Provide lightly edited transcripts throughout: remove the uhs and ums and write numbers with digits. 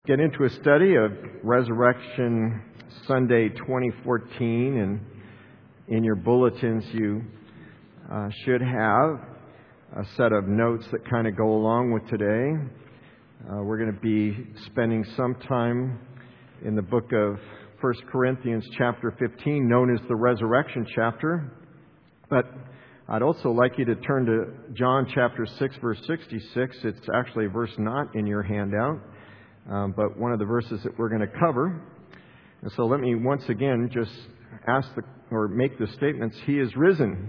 Get into a study of Resurrection Sunday 2014, and in your bulletins you should have a set of notes that kind of go along with today. We're going to be spending some time in the book of 1 Corinthians chapter 15, known as the Resurrection chapter. But I'd also like you to turn to John chapter 6, verse 66. It's actually a verse not in your handout. But one of the verses that we're going to cover. And so let me once again just make the statements. He is risen.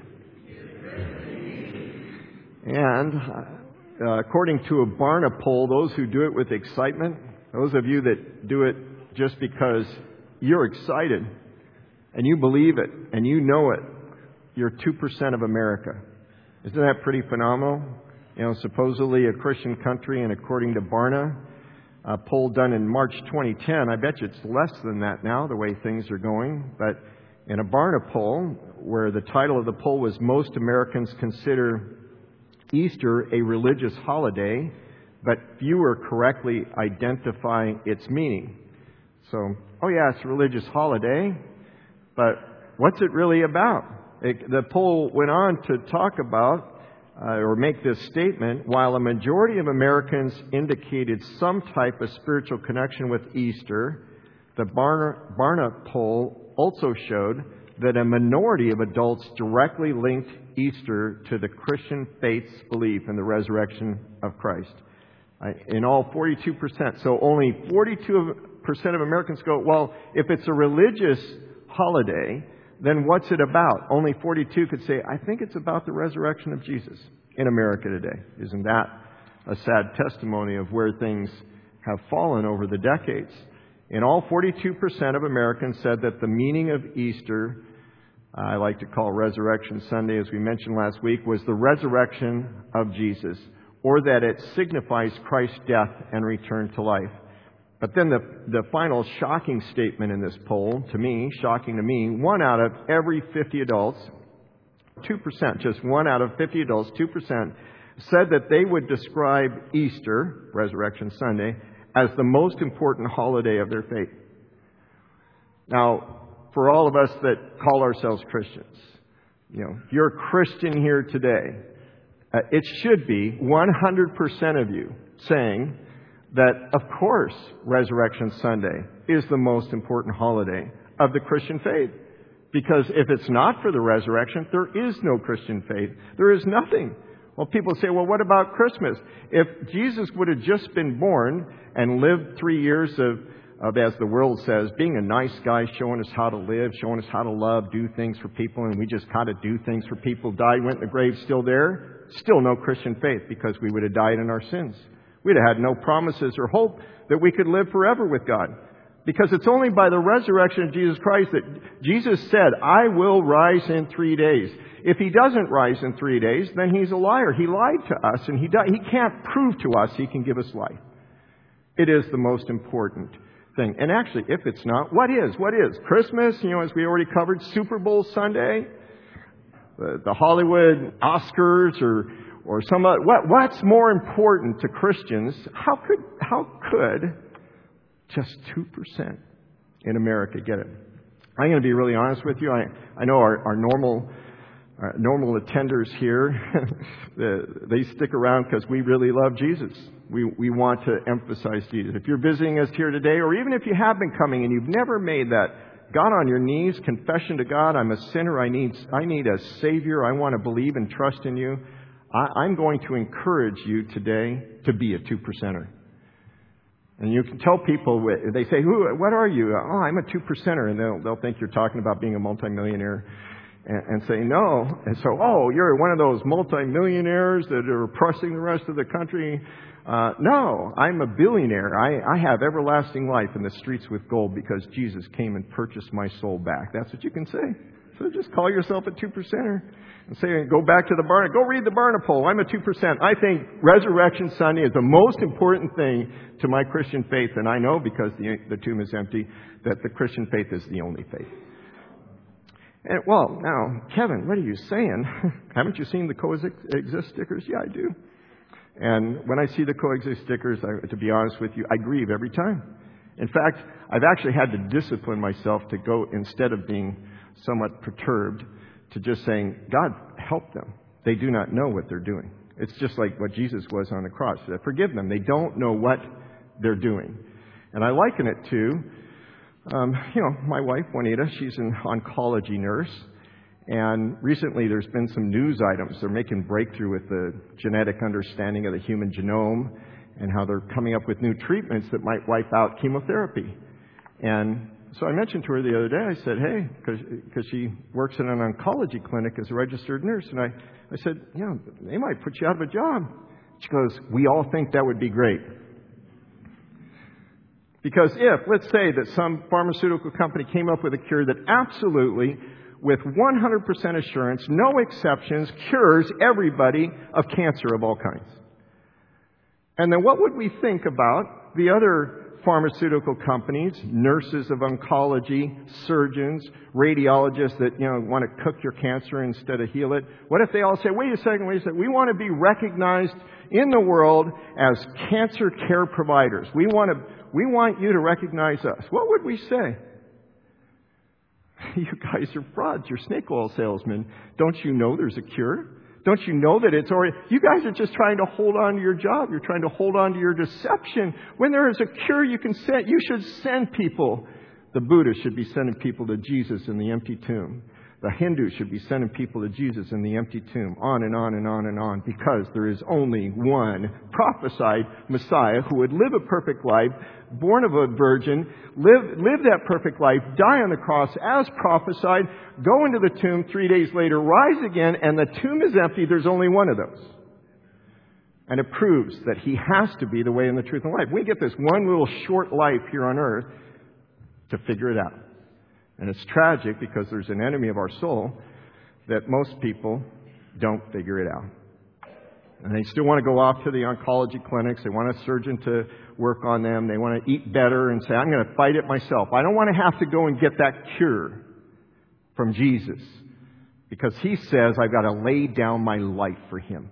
And according to a Barna poll, those who do it with excitement, those of you that do it just because you're excited and you believe it and you know it, you're 2% of America. Isn't that pretty phenomenal? Supposedly a Christian country, and according to Barna, a poll done in March 2010, I bet you it's less than that now, the way things are going. But in a Barna poll, where the title of the poll was Most Americans Consider Easter a Religious Holiday, but fewer correctly identify its meaning. So, it's a religious holiday, but what's it really about? The poll went on to talk about or make this statement: while a majority of Americans indicated some type of spiritual connection with Easter, the Barna poll also showed that a minority of adults directly linked Easter to the Christian faith's belief in the resurrection of Christ. In all, 42%. So only 42% of Americans go, well, if it's a religious holiday, then what's it about? Only 42 could say, I think it's about the resurrection of Jesus in America today. Isn't that a sad testimony of where things have fallen over the decades? In all, 42% of Americans said that the meaning of Easter, I like to call Resurrection Sunday, as we mentioned last week, was the resurrection of Jesus, or that it signifies Christ's death and return to life. But then the final shocking statement in this poll, shocking to me, 1 out of every 50 adults, 2%, just 1 out of 50 adults, 2%, said that they would describe Easter, Resurrection Sunday, as the most important holiday of their faith. Now, for all of us that call ourselves Christians, if you're a Christian here today, it should be 100% of you saying that, of course, Resurrection Sunday is the most important holiday of the Christian faith. Because if it's not for the resurrection, there is no Christian faith. There is nothing. Well, people say, well, what about Christmas? If Jesus would have just been born and lived 3 years of, as the world says, being a nice guy, showing us how to live, showing us how to love, do things for people, and we just kind of do things for people, died, went in the grave, still there, still no Christian faith, because we would have died in our sins. We'd have had no promises or hope that we could live forever with God. Because it's only by the resurrection of Jesus Christ that Jesus said, I will rise in 3 days. If He doesn't rise in 3 days, then He's a liar. He lied to us, and He can't prove to us He can give us life. It is the most important thing. And actually, if it's not, what is? What is? Christmas, as we already covered, Super Bowl Sunday, the Hollywood Oscars, or some other. What's more important to Christians? How could just 2% in America get it? I'm going to be really honest with you. I know our normal attenders here, they stick around because we really love Jesus. We want to emphasize Jesus. If you're visiting us here today, or even if you have been coming and you've never made that God on your knees, confession to God, I'm a sinner, I need a Savior, I want to believe and trust in you, I'm going to encourage you today to be a 2%er. And you can tell people, they say, what are you? Oh, I'm a 2%er. And they'll think you're talking about being a multimillionaire and say, no. And so, you're one of those multimillionaires that are oppressing the rest of the country. No, I'm a billionaire. I have everlasting life in the streets with gold because Jesus came and purchased my soul back. That's what you can say. So just call yourself a 2%er and say, go back to the Barna. Go read the Barna poll. I'm a 2%. I think Resurrection Sunday is the most important thing to my Christian faith. And I know, because the tomb is empty, that the Christian faith is the only faith. And, now, Kevin, what are you saying? Haven't you seen the coexist stickers? Yeah, I do. And when I see the coexist stickers, to be honest with you, I grieve every time. In fact, I've actually had to discipline myself to go, instead of being somewhat perturbed, to just saying, God, help them. They do not know what they're doing. It's just like what Jesus was on the cross. Forgive them. They don't know what they're doing. And I liken it to, my wife, Juanita, she's an oncology nurse. And recently there's been some news items. They're making breakthrough with the genetic understanding of the human genome and how they're coming up with new treatments that might wipe out chemotherapy. And so I mentioned to her the other day, I said, hey, because she works in an oncology clinic as a registered nurse. And I said, they might put you out of a job. She goes, we all think that would be great. Because if, let's say that some pharmaceutical company came up with a cure that absolutely, with 100% assurance, no exceptions, cures everybody of cancer of all kinds. And then what would we think about the other pharmaceutical companies, nurses of oncology, surgeons, radiologists that, want to cook your cancer instead of heal it? What if they all say, wait a second, we want to be recognized in the world as cancer care providers. We want you to recognize us. What would we say? You guys are frauds. You're snake oil salesmen. Don't you know there's a cure? Don't you know that it's already... You guys are just trying to hold on to your job. You're trying to hold on to your deception. When there is a cure you can send, you should send people. The Buddhists should be sending people to Jesus in the empty tomb. The Hindus should be sending people to Jesus in the empty tomb. On and on and on and on. Because there is only one prophesied Messiah who would live a perfect life, born of a virgin, live that perfect life, die on the cross as prophesied, go into the tomb 3 days later, rise again, and the tomb is empty. There's only one of those. And it proves that He has to be the way and the truth and life. We get this one little short life here on earth to figure it out. And it's tragic because there's an enemy of our soul that most people don't figure it out. And they still want to go off to the oncology clinics. They want a surgeon to work on them. They want to eat better and say, I'm going to fight it myself. I don't want to have to go and get that cure from Jesus because He says I've got to lay down my life for Him.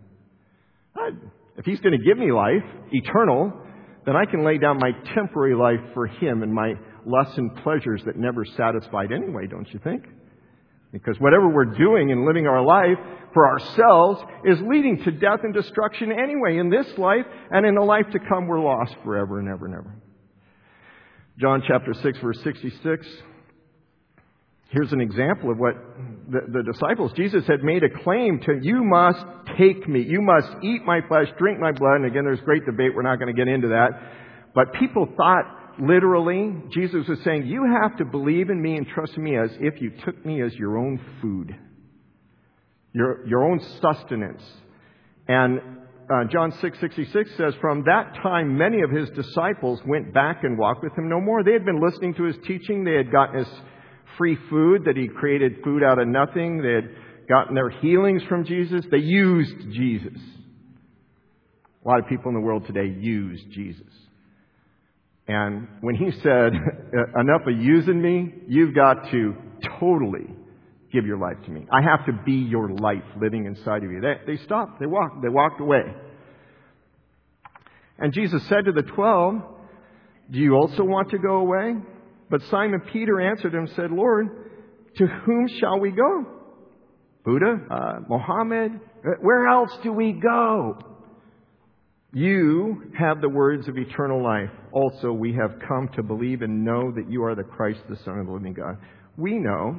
If He's going to give me life, eternal, then I can lay down my temporary life for Him and my lusts and pleasures that never satisfied anyway, don't you think? Because whatever we're doing and living our life for ourselves is leading to death and destruction anyway in this life, and in the life to come we're lost forever and ever and ever. John chapter 6 verse 66. Here's an example of what the disciples, Jesus had made a claim to, you must take me, you must eat my flesh, drink my blood. And again, there's great debate, we're not going to get into that. But people thought literally, Jesus was saying, you have to believe in me and trust in me as if you took me as your own food, your own sustenance. And John 6:66 says, from that time, many of His disciples went back and walked with Him no more. They had been listening to His teaching. They had gotten His free food, that He created food out of nothing. They had gotten their healings from Jesus. They used Jesus. A lot of people in the world today use Jesus. And when He said, enough of using me, you've got to totally give your life to me. I have to be your life living inside of you. They stopped. They walked away. And Jesus said to the 12, do you also want to go away? But Simon Peter answered Him and said, Lord, to whom shall we go? Buddha? Mohammed? Where else do we go? You have the words of eternal life. Also, we have come to believe and know that you are the Christ, the Son of the living God. We know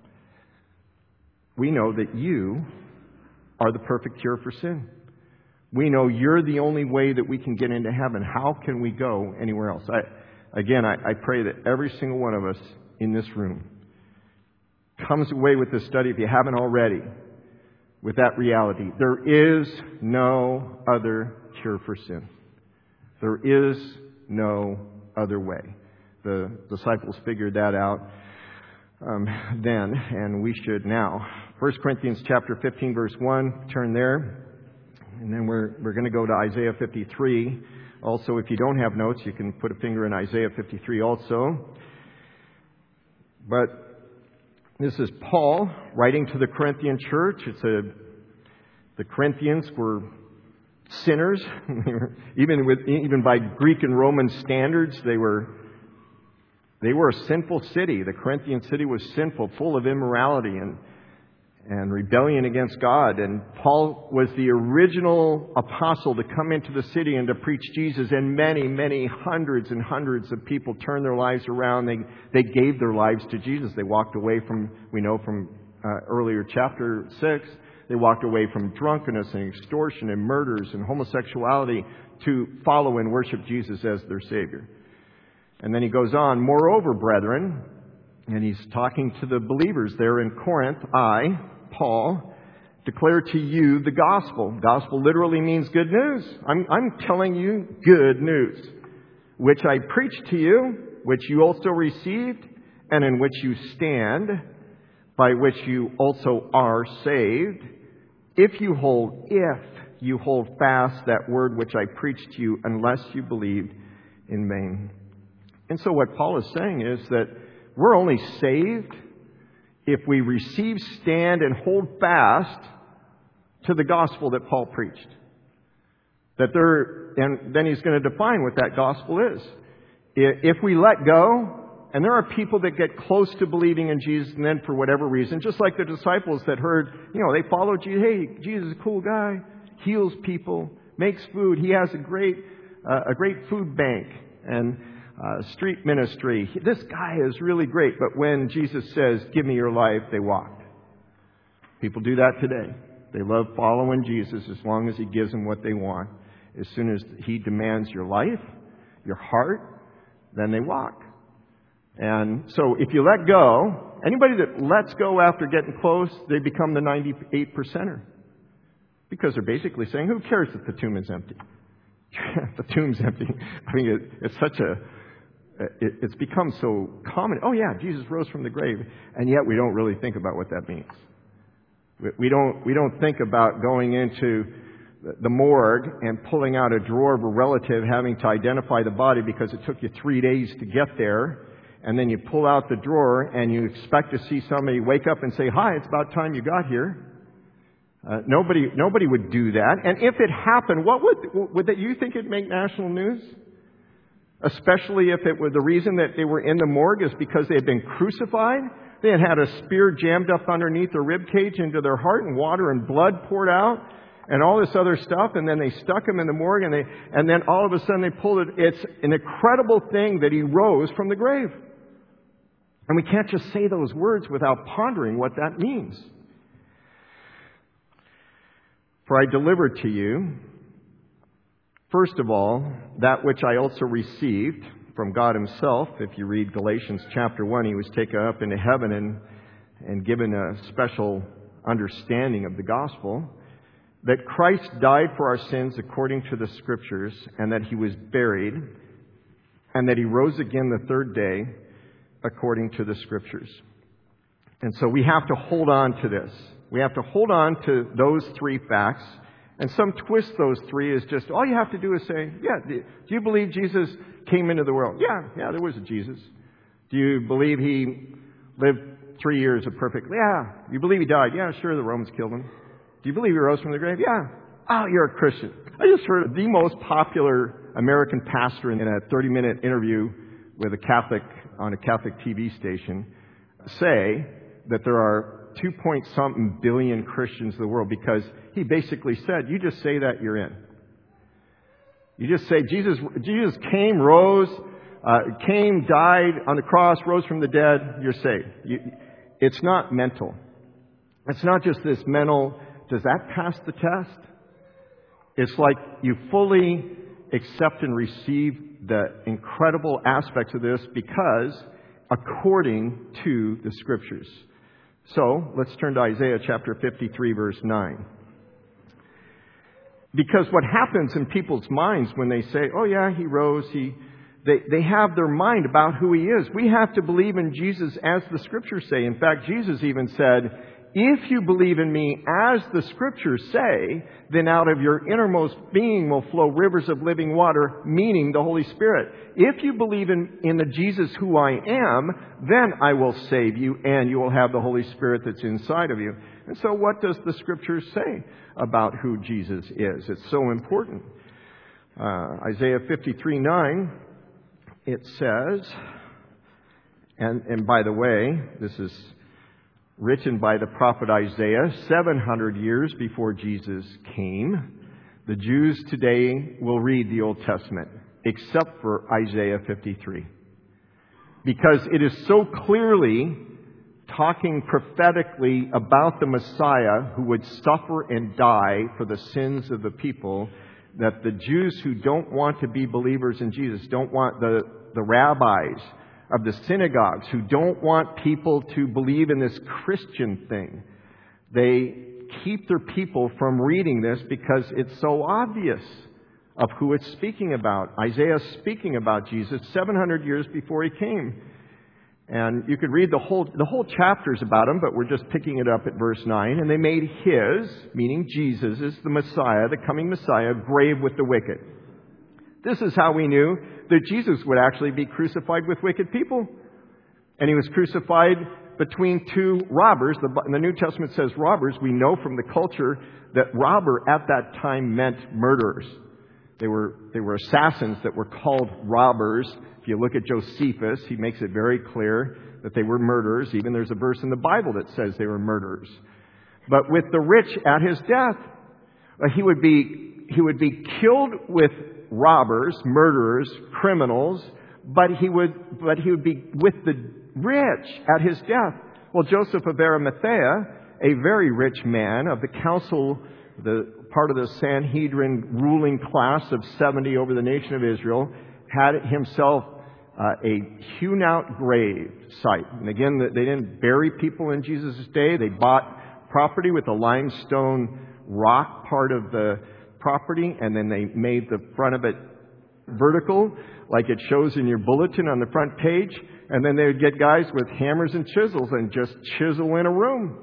that you are the perfect cure for sin. We know you're the only way that we can get into heaven. How can we go anywhere else? I pray that every single one of us in this room comes away with this study, if you haven't already, with that reality. There is no other cure for sin. There is no other way. The disciples figured that out then, and we should now. 1 Corinthians chapter 15, verse 1, turn there. And then we're going to go to Isaiah 53. Also, if you don't have notes, you can put a finger in Isaiah 53 also. But this is Paul writing to the Corinthian church. The Corinthians were sinners. Even by Greek and Roman standards, they were a sinful city. The Corinthian city was sinful, full of immorality and rebellion against God. And Paul was the original apostle to come into the city and to preach Jesus. And many, many hundreds and hundreds of people turned their lives around. They gave their lives to Jesus. They walked away from, we know from earlier chapter 6, they walked away from drunkenness and extortion and murders and homosexuality to follow and worship Jesus as their Savior. And then he goes on, moreover, brethren, and he's talking to the believers there in Corinth, I, Paul, declare to you the gospel. Gospel literally means good news. I'm telling you good news, which I preached to you, which you also received, and in which you stand, by which you also are saved, if you hold fast that word which I preached to you, unless you believed in vain. And so what Paul is saying is that we're only saved if we receive, stand, and hold fast to the gospel that Paul preached. And then he's going to define what that gospel is. If we let go, and there are people that get close to believing in Jesus, and then for whatever reason, just like the disciples that heard, they followed Jesus. Hey, Jesus is a cool guy, heals people, makes food. He has a great food bank and street ministry. This guy is really great. But when Jesus says, give me your life, they walked. People do that today. They love following Jesus as long as he gives them what they want. As soon as he demands your life, your heart, then they walk. And so if you let go, anybody that lets go after getting close, they become the 98%er. Because they're basically saying, who cares if the tomb is empty? The tomb's empty. I mean, it's become so common. Oh yeah, Jesus rose from the grave. And yet we don't really think about what that means. We don't think about going into the morgue and pulling out a drawer of a relative, having to identify the body because it took you 3 days to get there. And then you pull out the drawer and you expect to see somebody wake up and say, hi, it's about time you got here. Nobody would do that. And if it happened, what would that you think it'd make national news? Especially if it was the reason that they were in the morgue is because they had been crucified. They had had a spear jammed up underneath their rib cage into their heart, and water and blood poured out, and all this other stuff. And then they stuck him in the morgue, and then all of a sudden they pulled it. It's an incredible thing that he rose from the grave. And we can't just say those words without pondering what that means. For I delivered to you, first of all, that which I also received from God himself. If you read Galatians chapter 1, he was taken up into heaven and given a special understanding of the gospel. That Christ died for our sins according to the Scriptures, and that he was buried, and that he rose again the third day according to the Scriptures. And so we have to hold on to this. We have to hold on to those three facts. And some twist those three is just, all you have to do is say, yeah, do you believe Jesus came into the world? Yeah, there was a Jesus. Do you believe he lived 3 years of perfect? Yeah. Do you believe he died? Yeah, sure, the Romans killed him. Do you believe he rose from the grave? Yeah. Oh, you're a Christian. I just heard the most popular American pastor in a 30-minute interview with a Catholic on a Catholic TV station say that there are 2-point-something billion Christians in the world, because he basically said, you just say that, you're in. You just say Jesus came, rose, died on the cross, rose from the dead, you're saved. It's not mental. It's not just this mental, does that pass the test? It's like you fully accept and receive the incredible aspects of this because according to the Scriptures. So, let's turn to Isaiah chapter 53, verse 9. Because what happens in people's minds when they say, oh yeah, he rose, they have their mind about who he is. We have to believe in Jesus as the Scriptures say. In fact, Jesus even said, if you believe in me as the Scriptures say, then out of your innermost being will flow rivers of living water, meaning the Holy Spirit. If you believe in the Jesus who I am, then I will save you, and you will have the Holy Spirit that's inside of you. And so what does the Scriptures say about who Jesus is? It's so important. Isaiah 53:9, it says, and by the way, this is written by the prophet Isaiah 700 years before Jesus came. The Jews today will read the Old Testament, except for Isaiah 53. Because it is so clearly talking prophetically about the Messiah who would suffer and die for the sins of the people, that the Jews who don't want to be believers in Jesus, don't want the rabbis of the synagogues who don't want people to believe in this Christian thing, they keep their people from reading this because it's so obvious of who it's speaking about. Isaiah is speaking about Jesus 700 years before he came. And you could read the whole chapters about him, but we're just picking it up at verse 9. And they made his, meaning Jesus, is the Messiah, the coming Messiah, grave with the wicked. This is how we knew that Jesus would actually be crucified with wicked people. And he was crucified between two robbers. The New Testament says robbers. We know from the culture that robber at that time meant murderers. They were assassins that were called robbers. If you look at Josephus, he makes it very clear that they were murderers. Even there's a verse in the Bible that says they were murderers. But with the rich at his death, he would be killed with robbers, murderers, criminals, but he would be with the rich at his death. Well, Joseph of Arimathea, a very rich man of the council, the part of the Sanhedrin ruling class of 70 over the nation of Israel, had himself a hewn-out grave site. And again, they didn't bury people in Jesus' day. They bought property with the limestone rock part of the property, and then they made the front of it vertical, like it shows in your bulletin on the front page. And then they would get guys with hammers and chisels and just chisel in a room.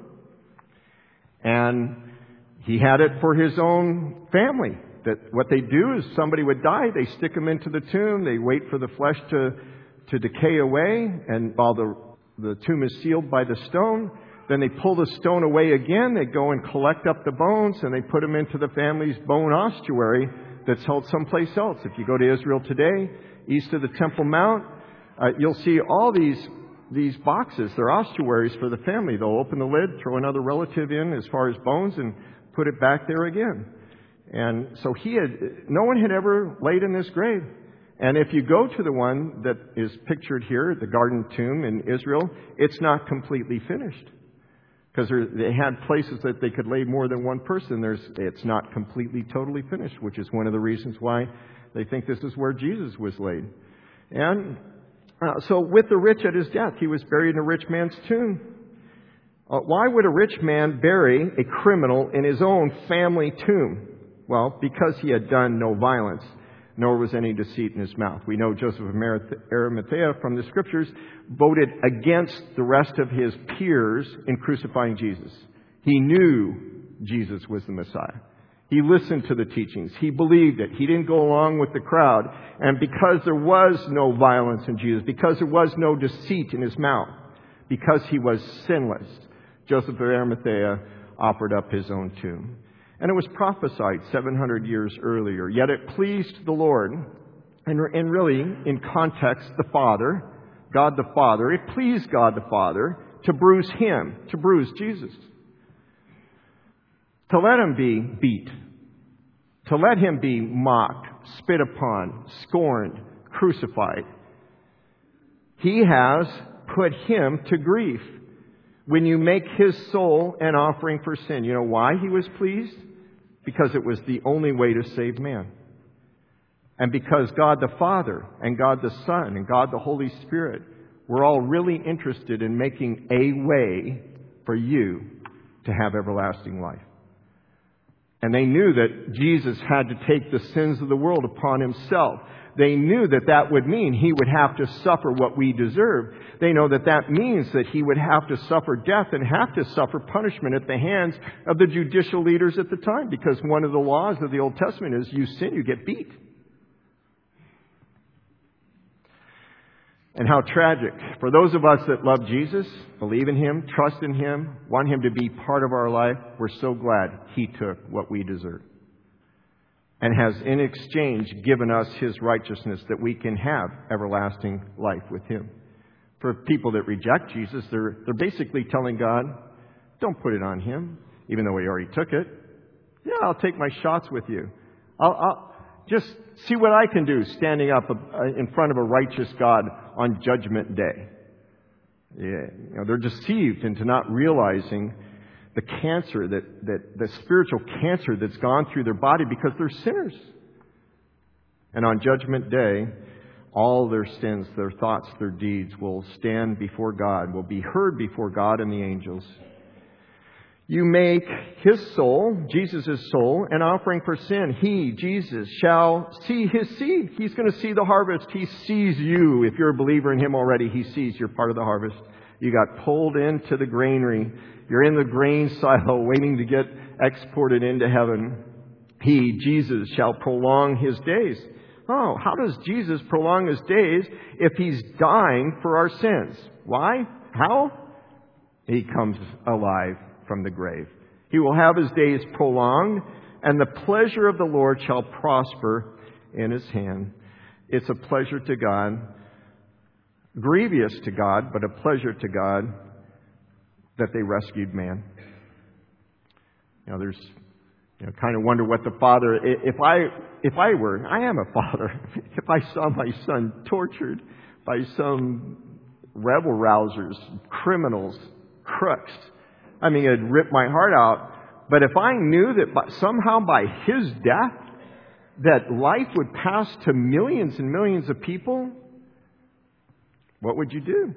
And he had it for his own family. That what they do is somebody would die, they stick them into the tomb, they wait for the flesh to decay away, and while the tomb is sealed by the stone, then they pull the stone away again, they go and collect up the bones, and they put them into the family's bone ossuary that's held someplace else. If you go to Israel today, east of the Temple Mount, you'll see all these boxes. They're ossuaries for the family. They'll open the lid, throw another relative in as far as bones, and put it back there again. And so no one had ever laid in this grave. And if you go to the one that is pictured here, the Garden Tomb in Israel, it's not completely finished. Because they had places that they could lay more than one person. It's not completely, totally finished, which is one of the reasons why they think this is where Jesus was laid. And so with the rich at his death, he was buried in a rich man's tomb. Why would a rich man bury a criminal in his own family tomb? Well, because he had done no violence, nor was any deceit in his mouth. We know Joseph of Arimathea from the Scriptures voted against the rest of his peers in crucifying Jesus. He knew Jesus was the Messiah. He listened to the teachings. He believed it. He didn't go along with the crowd. And because there was no violence in Jesus, because there was no deceit in his mouth, because he was sinless, Joseph of Arimathea offered up his own tomb. And it was prophesied 700 years earlier. Yet it pleased the Lord, and really, in context, the Father, God the Father, it pleased God the Father to bruise him, to bruise Jesus. To let him be beat. To let him be mocked, spit upon, scorned, crucified. He has put him to grief. When you make his soul an offering for sin. You know why he was pleased? Because it was the only way to save man. And because God the Father and God the Son and God the Holy Spirit were all really interested in making a way for you to have everlasting life. And they knew that Jesus had to take the sins of the world upon himself. They knew that that would mean he would have to suffer what we deserve. They know that that means that he would have to suffer death and have to suffer punishment at the hands of the judicial leaders at the time. Because one of the laws of the Old Testament is you sin, you get beat. And how tragic. For those of us that love Jesus, believe in Him, trust in Him, want Him to be part of our life, we're so glad He took what we deserve. And has in exchange given us His righteousness that we can have everlasting life with Him. For people that reject Jesus, they're basically telling God, don't put it on Him, even though He already took it. Yeah, I'll take my shots with you. I'll just see what I can do standing up in front of a righteous God on Judgment Day. Yeah, they're deceived into not realizing the cancer, the spiritual cancer that's gone through their body because they're sinners. And on Judgment Day, all their sins, their thoughts, their deeds will stand before God, will be heard before God and the angels. You make His soul, Jesus' soul, an offering for sin. He, Jesus, shall see His seed. He's going to see the harvest. He sees you. If you're a believer in Him already, He sees you're part of the harvest. You got pulled into the granary. You're in the grain silo waiting to get exported into heaven. He, Jesus, shall prolong His days. Oh, how does Jesus prolong His days if He's dying for our sins? Why? How? He comes alive from the grave. He will have His days prolonged, and the pleasure of the Lord shall prosper in His hand. It's a pleasure to God, grievous to God, but a pleasure to God that they rescued man. There's kind of wonder what the father, if I am a father, if I saw my son tortured by some rebel rousers, criminals, crooks, it'd rip my heart out. But if I knew that somehow by his death, that life would pass to millions and millions of people, what would you do?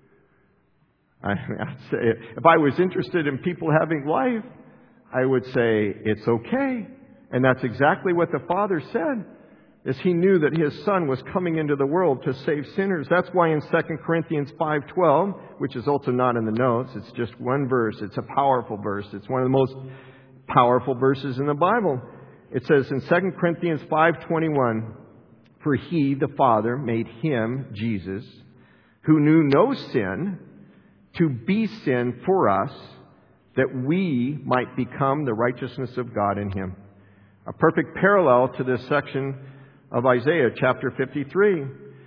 I'd say, if I was interested in people having life, I would say, it's okay. And that's exactly what the Father said, is He knew that His Son was coming into the world to save sinners. That's why in 2 Corinthians 5:12, which is also not in the notes, it's just one verse. It's a powerful verse. It's one of the most powerful verses in the Bible. It says in 2 Corinthians 5:21, for He, the Father, made Him, Jesus, who knew no sin, to be sin for us, that we might become the righteousness of God in Him. A perfect parallel to this section of Isaiah chapter 53.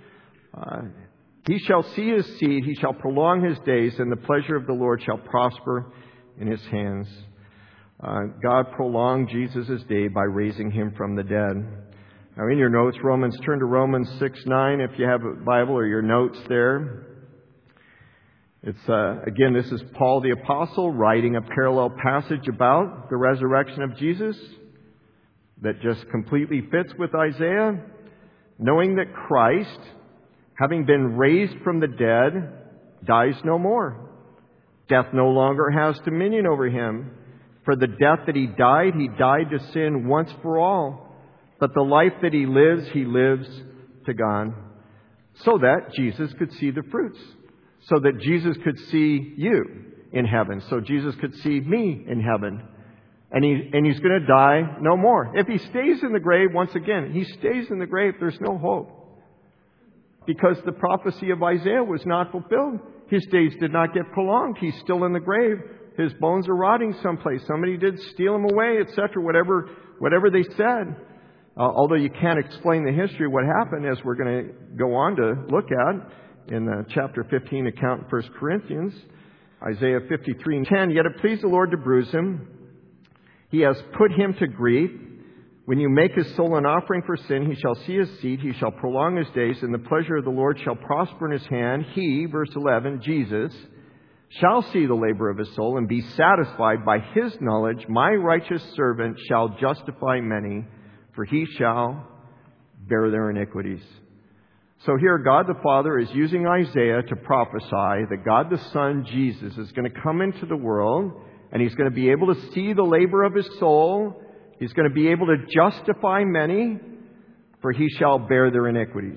He shall see His seed, He shall prolong His days, and the pleasure of the Lord shall prosper in His hands. God prolonged Jesus' day by raising Him from the dead. Now in your notes, turn to Romans 6:9 if you have a Bible or your notes there. It's again, this is Paul the Apostle writing a parallel passage about the resurrection of Jesus that just completely fits with Isaiah. Knowing that Christ, having been raised from the dead, dies no more. Death no longer has dominion over Him. For the death that He died to sin once for all. But the life that He lives to God. So that Jesus could see the fruits. So that Jesus could see you in heaven. So Jesus could see me in heaven. And He's going to die no more. If He stays in the grave, once again, He stays in the grave, there's no hope. Because the prophecy of Isaiah was not fulfilled. His days did not get prolonged. He's still in the grave. His bones are rotting someplace. Somebody did steal him away, etc. Whatever they said. Although you can't explain the history of what happened, as we're going to go on to look at in chapter 15 account in 1 Corinthians, Isaiah 53:10. Yet it pleased the Lord to bruise Him. He has put Him to grief. When you make His soul an offering for sin, He shall see His seed. He shall prolong His days, and the pleasure of the Lord shall prosper in His hand. He, verse 11, Jesus, shall see the labor of His soul and be satisfied by His knowledge. My righteous servant shall justify many, for he shall bear their iniquities. So here God the Father is using Isaiah to prophesy that God the Son, Jesus, is going to come into the world and He's going to be able to see the labor of His soul. He's going to be able to justify many, for He shall bear their iniquities.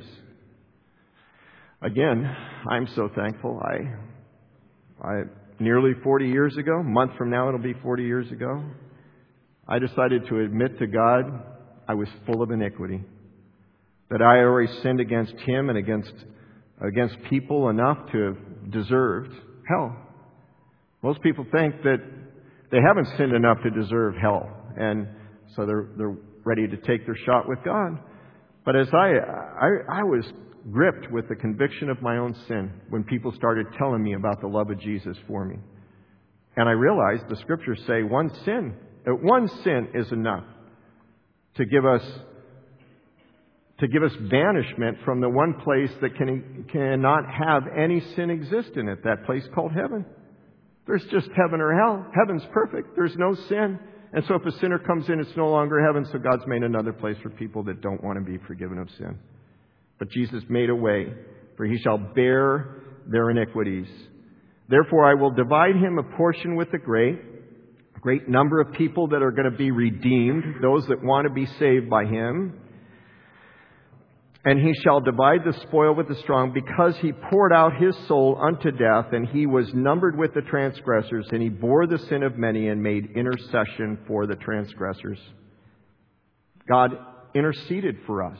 Again, I'm so thankful. I nearly 40 years ago, a month from now it'll be 40 years ago, I decided to admit to God I was full of iniquity. That I already sinned against Him and against against people enough to have deserved hell. Most people think that they haven't sinned enough to deserve hell, and so they're ready to take their shot with God. But as I was gripped with the conviction of my own sin when people started telling me about the love of Jesus for me. And I realized the Scriptures say one sin is enough to give us banishment from the one place that cannot have any sin exist in it, that place called heaven. There's just heaven or hell. Heaven's perfect. There's no sin. And so if a sinner comes in, it's no longer heaven, so God's made another place for people that don't want to be forgiven of sin. But Jesus made a way, for He shall bear their iniquities. Therefore I will divide Him a portion with the great number of people that are going to be redeemed, those that want to be saved by Him. And He shall divide the spoil with the strong, because He poured out His soul unto death, and He was numbered with the transgressors, and He bore the sin of many and made intercession for the transgressors. God interceded for us.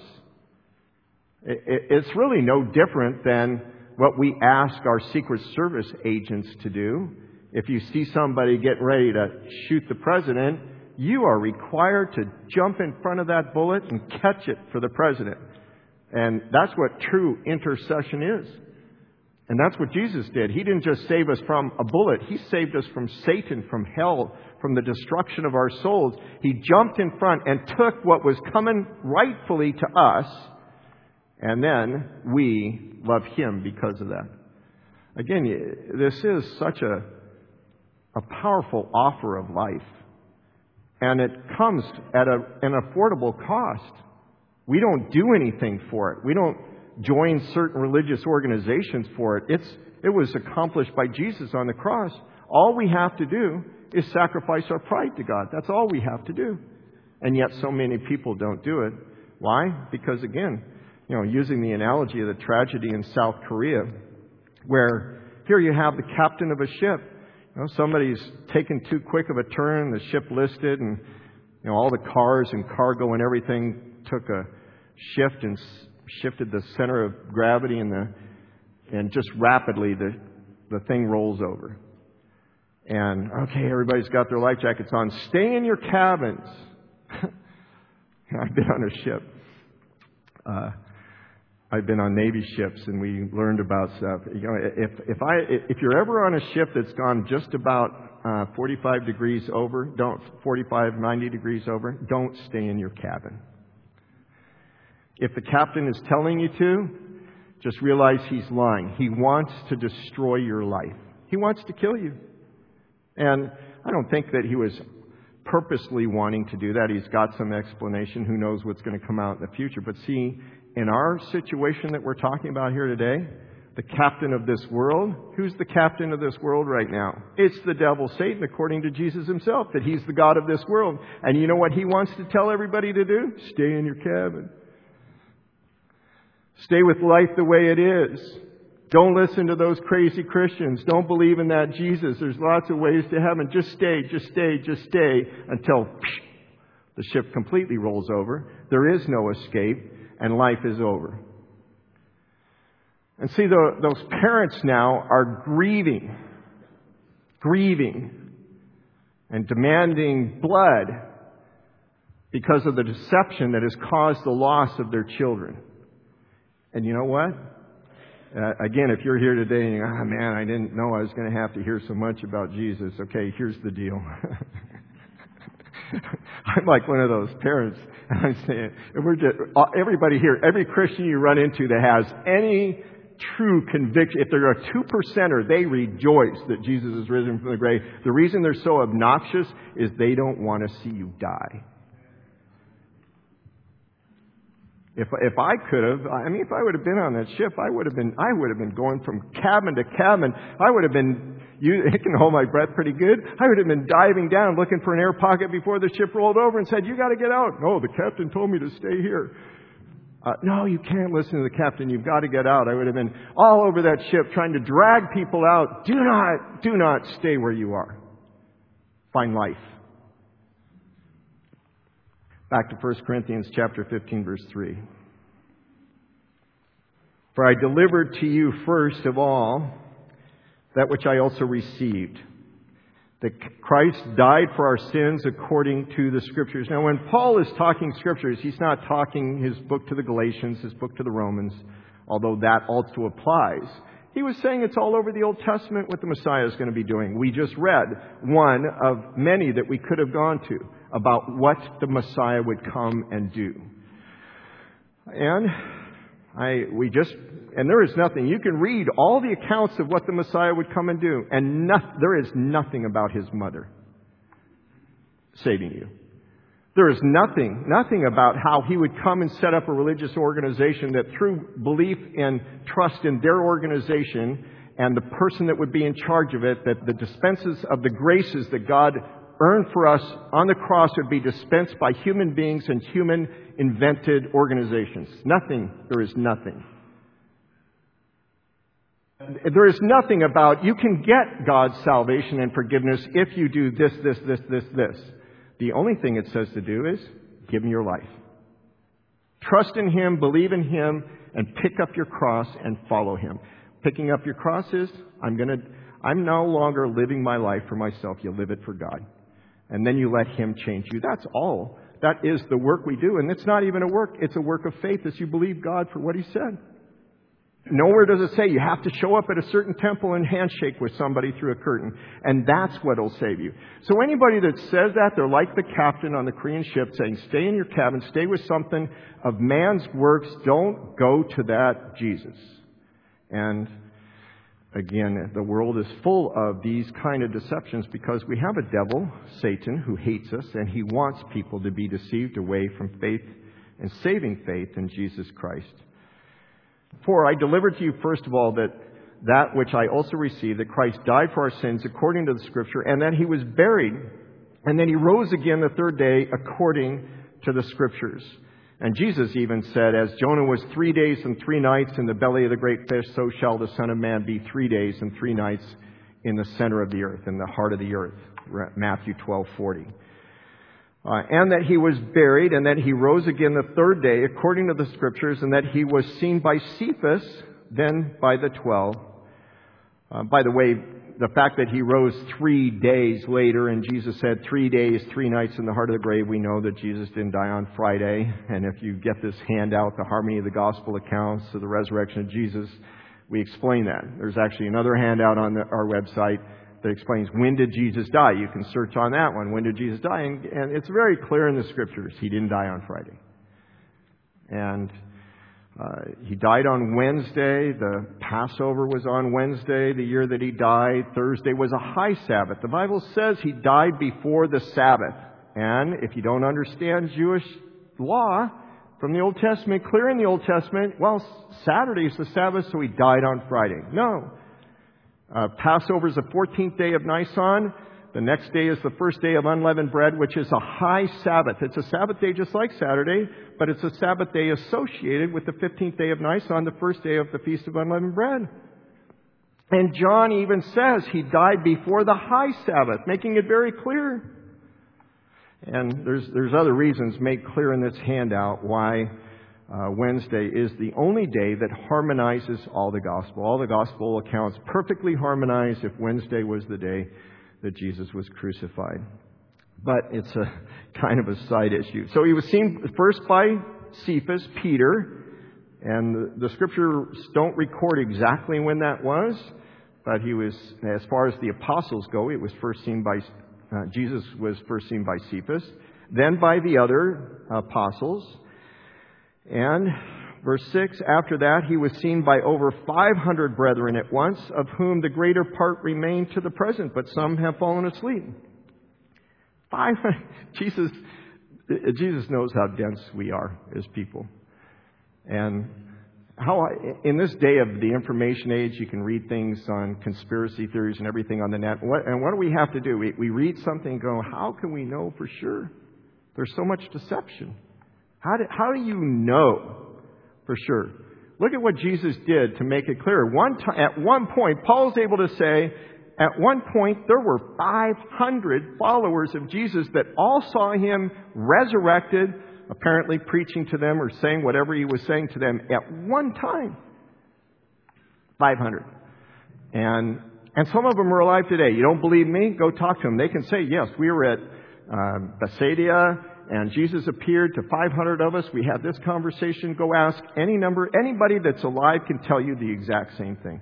It's really no different than what we ask our Secret Service agents to do. If you see somebody getting ready to shoot the president, you are required to jump in front of that bullet and catch it for the president. And that's what true intercession is. And that's what Jesus did. He didn't just save us from a bullet. He saved us from Satan, from hell, from the destruction of our souls. He jumped in front and took what was coming rightfully to us, and then we love Him because of that. Again, this is such a powerful offer of life. And it comes at an affordable cost. We don't do anything for it. We don't join certain religious organizations for it. It was accomplished by Jesus on the cross. All we have to do is sacrifice our pride to God. That's all we have to do. And yet so many people don't do it. Why? Because again, using the analogy of the tragedy in South Korea, where here you have the captain of a ship. Somebody's taken too quick of a turn, the ship listed, and all the cars and cargo and everything took a shift and shifted the center of gravity, and just rapidly the thing rolls over. And okay, everybody's got their life jackets on. Stay in your cabins. I've been on a ship. I've been on Navy ships, and we learned about stuff. If you're ever on a ship that's gone just about 45 degrees over, 90 degrees over, don't stay in your cabin. If the captain is telling you to, just realize he's lying. He wants to destroy your life. He wants to kill you. And I don't think that he was purposely wanting to do that. He's got some explanation. Who knows what's going to come out in the future. But see, in our situation that we're talking about here today, the captain of this world, who's the captain of this world right now? It's the devil, Satan, according to Jesus himself, that he's the God of this world. And you know what he wants to tell everybody to do? Stay in your cabin. Stay with life the way it is. Don't listen to those crazy Christians. Don't believe in that Jesus. There's lots of ways to heaven. Just stay until the ship completely rolls over. There is no escape, and life is over. And see, those parents now are grieving, and demanding blood because of the deception that has caused the loss of their children. And you know what? Again, if you're here today and you're, man, I didn't know I was going to have to hear so much about Jesus. Okay, here's the deal. I'm like one of those parents. And I'm saying, everybody here, every Christian you run into that has any true conviction, if they're a 2%er, they rejoice that Jesus is risen from the grave. The reason they're so obnoxious is they don't want to see you die. If I could have, if I would have been on that ship, I would have been going from cabin to cabin. I would have been, I can hold my breath pretty good. I would have been diving down looking for an air pocket before the ship rolled over and said, "You got to get out." "No, the captain told me to stay here." "No, you can't listen to the captain. You've got to get out." I would have been all over that ship trying to drag people out. Do not stay where you are. Find life. Back to 1 Corinthians chapter 15, verse 3. For I delivered to you first of all that which I also received, that Christ died for our sins according to the Scriptures. Now, when Paul is talking Scriptures, he's not talking his book to the Galatians, his book to the Romans, although that also applies. He was saying it's all over the Old Testament what the Messiah is going to be doing. We just read one of many that we could have gone to about what the Messiah would come and do. And there is nothing. You can read all the accounts of what the Messiah would come and do, and there is nothing about his mother saving you. There is nothing about how he would come and set up a religious organization that through belief and trust in their organization and the person that would be in charge of it, that the dispenses of the graces that God earned for us on the cross would be dispensed by human beings and human invented organizations. Nothing. There is nothing. There is nothing about you can get God's salvation and forgiveness if you do this. The only thing it says to do is give Him your life. Trust in Him, believe in Him, and pick up your cross and follow Him. Picking up your cross is, I'm no longer living my life for myself. You live it for God. And then you let Him change you. That's all. That is the work we do. And it's not even a work. It's a work of faith as you believe God for what He said. Nowhere does it say you have to show up at a certain temple and handshake with somebody through a curtain. And that's what will save you. So anybody that says that, they're like the captain on the Korean ship saying, stay in your cabin, stay with something of man's works. Don't go to that Jesus. And again, the world is full of these kind of deceptions because we have a devil, Satan, who hates us, and he wants people to be deceived away from faith and saving faith in Jesus Christ. For I delivered to you, first of all, that which I also received, that Christ died for our sins according to the Scripture, and that He was buried, and then He rose again the third day according to the Scriptures. And Jesus even said, as Jonah was 3 days and 3 nights in the belly of the great fish, so shall the Son of Man be 3 days and 3 nights in the center of the earth, in the heart of the earth. Matthew 12:40. And that He was buried, and that He rose again the third day, according to the Scriptures, and that He was seen by Cephas, then by the 12. By the way, the fact that He rose 3 days later, and Jesus said 3 days, 3 nights in the heart of the grave, we know that Jesus didn't die on Friday. And if you get this handout, the Harmony of the Gospel accounts of the resurrection of Jesus, we explain that. There's actually another handout on our website that explains when did Jesus die. You can search on that one. When did Jesus die? And it's very clear in the Scriptures. He didn't die on Friday. And He died on Wednesday. The Passover was on Wednesday, the year that He died. Thursday was a high Sabbath. The Bible says He died before the Sabbath. And if you don't understand Jewish law from the Old Testament, clear in the Old Testament, well, Saturday is the Sabbath, so He died on Friday. No. Passover is the 14th day of Nisan. The next day is the first day of unleavened bread, which is a high Sabbath. It's a Sabbath day just like Saturday, but it's a Sabbath day associated with the 15th day of Nisan, the first day of the Feast of Unleavened Bread. And John even says He died before the high Sabbath, making it very clear. And there's other reasons made clear in this handout why Wednesday is the only day that harmonizes all the gospel. All the gospel accounts perfectly harmonize if Wednesday was the day that Jesus was crucified. But it's a kind of a side issue. So He was seen first by Cephas, Peter, and the Scriptures don't record exactly when that was, but He was, as far as the apostles go, it was first seen by Jesus was first seen by Cephas, then by the other apostles. And verse 6, after that He was seen by over 500 brethren at once, of whom the greater part remain to the present, but some have fallen asleep. 500. Jesus knows how dense we are as people. And how in this day of the information age, you can read things on conspiracy theories and everything on the net. And what do we have to do? We read something and go, how can we know for sure? There's so much deception. How do you know for sure? Look at what Jesus did to make it clear. At one point, Paul's able to say, at one point, there were 500 followers of Jesus that all saw Him resurrected, apparently preaching to them or saying whatever He was saying to them at one time. 500. And some of them are alive today. You don't believe me? Go talk to them. They can say, yes, we were at Bethsaida, and Jesus appeared to 500 of us. We had this conversation. Go ask any number. Anybody that's alive can tell you the exact same thing.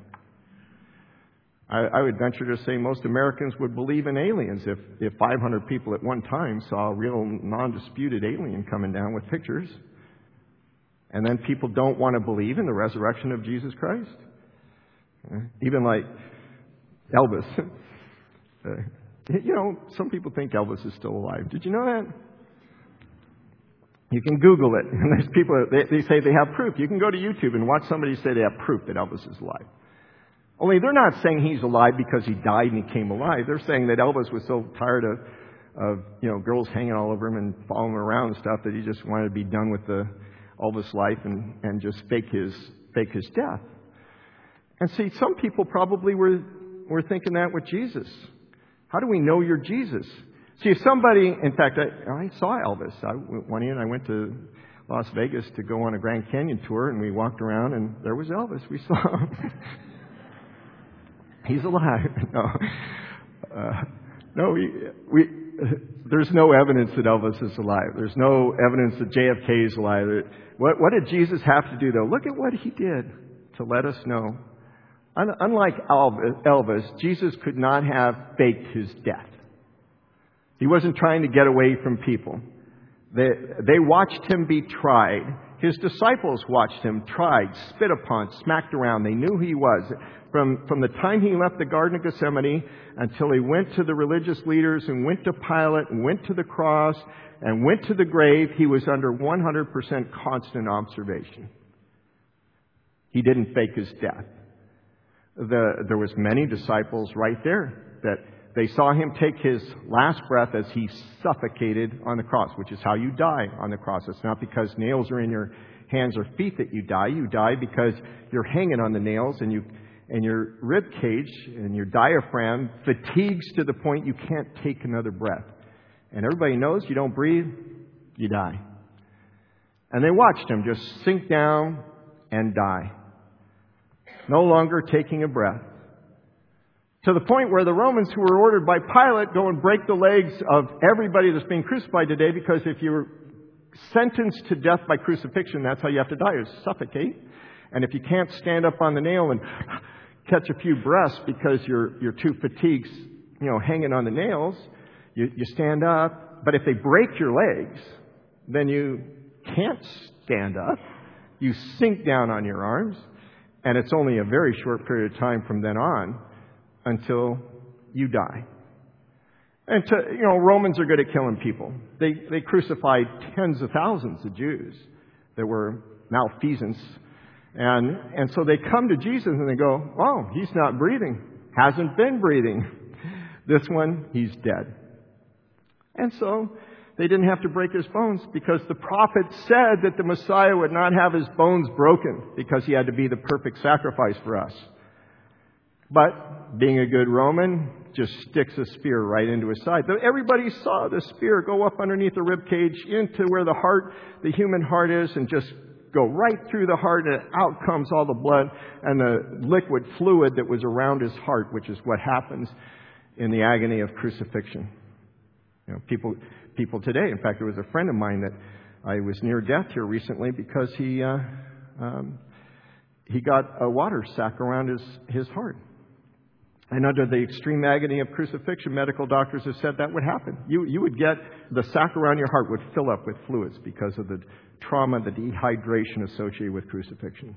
I would venture to say most Americans would believe in aliens if 500 people at one time saw a real non-disputed alien coming down with pictures. And then people don't want to believe in the resurrection of Jesus Christ. Even like Elvis. Some people think Elvis is still alive. Did you know that? You can Google it. And there's people, they say they have proof. You can go to YouTube and watch somebody say they have proof that Elvis is alive. Only they're not saying he's alive because he died and he came alive. They're saying that Elvis was so tired of girls hanging all over him and following him around and stuff that he just wanted to be done with the Elvis life and just fake his death. And see, some people probably were thinking that with Jesus. How do we know you're Jesus? See, if somebody, in fact, I saw Elvis. One year I went to Las Vegas to go on a Grand Canyon tour, and we walked around, and there was Elvis. We saw him. He's alive. No, there's no evidence that Elvis is alive. There's no evidence that JFK is alive. What did Jesus have to do, though? Look at what he did to let us know. Unlike Elvis, Jesus could not have faked his death. He wasn't trying to get away from people. They watched him be tried. His disciples watched him tried, spit upon, smacked around. They knew who he was. From the time he left the Garden of Gethsemane until he went to the religious leaders and went to Pilate and went to the cross and went to the grave, he was under 100% constant observation. He didn't fake his death. There was many disciples right there that they saw him take his last breath as he suffocated on the cross, which is how you die on the cross. It's not because nails are in your hands or feet that you die. You die because you're hanging on the nails and your rib cage and your diaphragm fatigues to the point you can't take another breath. And everybody knows you don't breathe, you die. And they watched him just sink down and die. No longer taking a breath. To the point where the Romans who were ordered by Pilate go and break the legs of everybody that's being crucified today, because if you're sentenced to death by crucifixion, that's how you have to die, is suffocate. And if you can't stand up on the nail and catch a few breaths because you're too fatigued, hanging on the nails, you stand up. But if they break your legs, then you can't stand up. You sink down on your arms. And it's only a very short period of time from then on until you die. And Romans are good at killing people. They crucified tens of thousands of Jews that were malfeasance. And so they come to Jesus and they go, oh, he's not breathing. Hasn't been breathing. This one, he's dead. And so they didn't have to break his bones because the prophet said that the Messiah would not have his bones broken because he had to be the perfect sacrifice for us. But being a good Roman, just sticks a spear right into his side. Everybody saw the spear go up underneath the rib cage into where the human heart is, and just go right through the heart, and out comes all the blood and the liquid fluid that was around his heart, which is what happens in the agony of crucifixion. People today, in fact, there was a friend of mine that I was near death here recently because he got a water sac around his heart. And under the extreme agony of crucifixion, medical doctors have said that would happen. You would get the sac around your heart would fill up with fluids because of the trauma, the dehydration associated with crucifixion.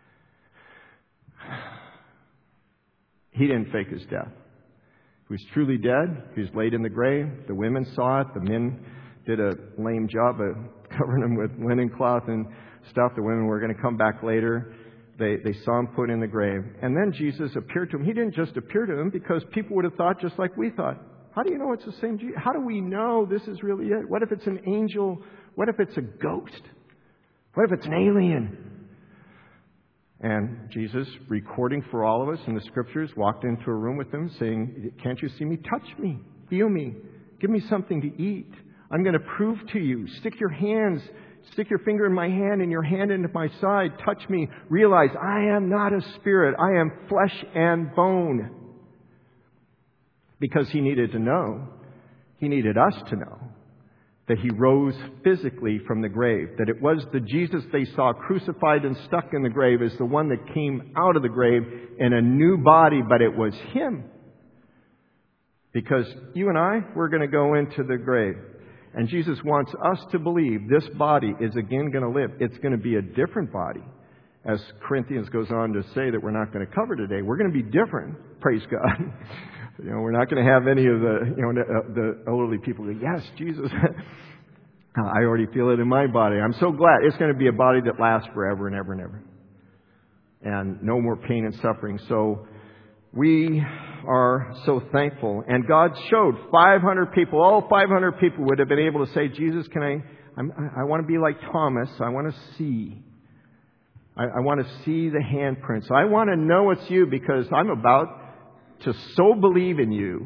He didn't fake his death. He was truly dead. He was laid in the grave. The women saw it. The men did a lame job of covering him with linen cloth and stuff. The women were going to come back later. They saw him put in the grave. And then Jesus appeared to him. He didn't just appear to him because people would have thought just like we thought. How do you know it's the same Jesus? How do we know this is really it? What if it's an angel? What if it's a ghost? What if it's an alien? And Jesus, recording for all of us in the Scriptures, walked into a room with them saying, can't you see me? Touch me. Feel me. Give me something to eat. I'm going to prove to you. Stick your hands Stick your finger in my hand and your hand into my side. Touch me. Realize I am not a spirit. I am flesh and bone. Because he needed to know. He needed us to know that he rose physically from the grave. That it was the Jesus they saw crucified and stuck in the grave is the one that came out of the grave in a new body, but it was him. Because you and I, we're going to go into the grave. And Jesus wants us to believe this body is again going to live. It's going to be a different body. As Corinthians goes on to say that we're not going to cover today. We're going to be different. Praise God. We're not going to have any of the elderly people go, yes, Jesus, I already feel it in my body. I'm so glad. It's going to be a body that lasts forever and ever and ever. And no more pain and suffering. So we are so thankful. And God showed 500 people, all 500 people would have been able to say, Jesus, I want to be like Thomas. I want to see. I want to see the handprints. I want to know it's you because I'm about to so believe in you.